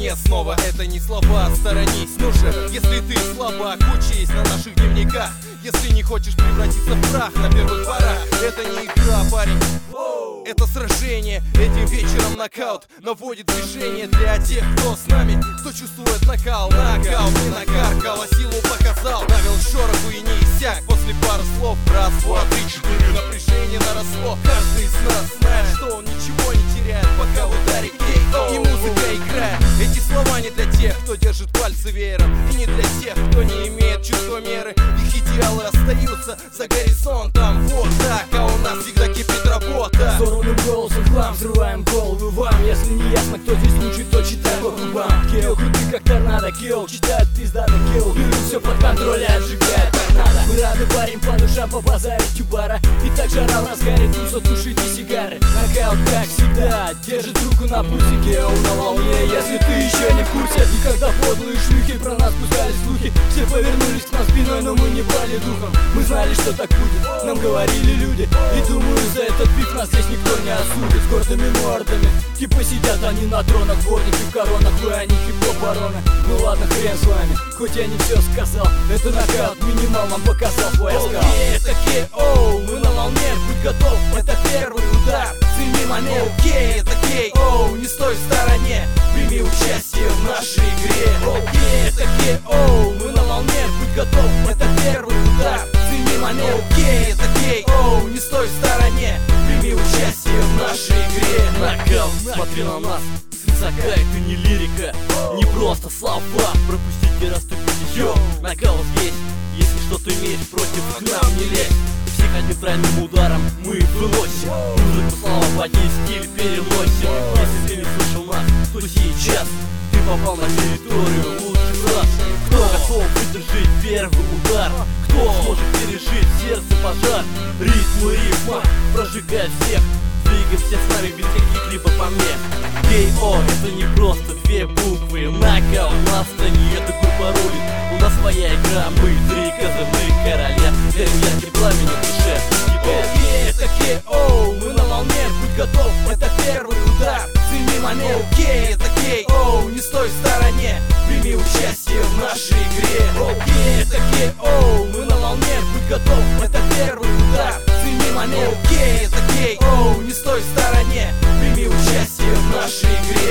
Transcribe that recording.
стороне снова. Это не слова, сторонись. Ну же, если ты слабак, учись на наших дневниках. Если не хочешь превратиться в прах на первых порах, это не игра, парень, это сражение. Этим вечером нокаут наводит движение для тех, кто с нами, кто чувствует накал. Нокаут не накаркал, а силу показал. Навел шороху и не иссяк. После пары слов раз, два, три, четыре, напряжение наросло. Каждый из нас знает, что он ничего не теряет, пока в ударе кейк и музыка играет. Эти слова не для тех, кто держит пальцы веером, и не для тех, кто не имеет чувства меры. Их идеалы остаются за горизонтом. Вот так, а у нас всегда кипит работа. Взорванным голосом хлам, взрываем головы вам. Если не ясно, кто здесь лучше, то читай по губам. Кео, крутый как торнадо, Кео читает пиздато, Кео берут все под контроль и отжигает торнадо. Мы рады, парень, по душам побазарить у бара. И так жара в разгаре, туса, тушите сигары. Нокаут, как всегда, держит руку на пульсе. Кео на волне, если ты еще не в курсе. И когда подлые шлюхи про нас пускали слухи, все повернулись к нам спиной, но мы не пали духом. Мы знали, что так будет, нам говорили люди. И думаю, за этот биф нас здесь никто не осудит. С гордыми мордами, типа сидят они на тронах, дворники в коронах, вы они хип-хоп бароны. Ну ладно, хрен с вами, хоть я не все сказал. Это нокаут, минимал нам показал свой оскал. Это K.O. Мы на волне, будь готов, это первый удар. Цени момент, это K.O. Не стой в стороне, прими участие в нашей игре. Это K.O. Мы на волне, будь готов, это первый удар. Цени момент, это K.O. Не стой в стороне, прими участие в нашей игре. Нокаут, смотри на нас, свысока, это не лирика, не просто слова. Пропустите, расступите, йо, нокаут здесь. Если что-то имеешь против, к нам не лезь. Всех одним тройным ударом мы выносим. Музыку, слова в один стиль переносим. Если ты не слышал нас, то сейчас ты попал на территорию лучших раз. Кто готов выдержать первый удар? Кто сможет пережить сердце пожар? Ритм и рифма прожигает всех. Двигаемся с нами без каких-либо помех. K.O. это не просто две буквы. Нокаут на сцене, это группа рулит. У нас своя игра, мы три козырных короля. Горим ярким пламенем в душе. Это K.O. Мы на волне, будь готов, это первый удар. Цени момент, это K.O. Не стой в стороне, прими участие в нашей игре. Это K.O. Мы на волне, будь готов, это первый удар. Цени момент, это K.O. Не стой в стороне, прими участие в нашей игре.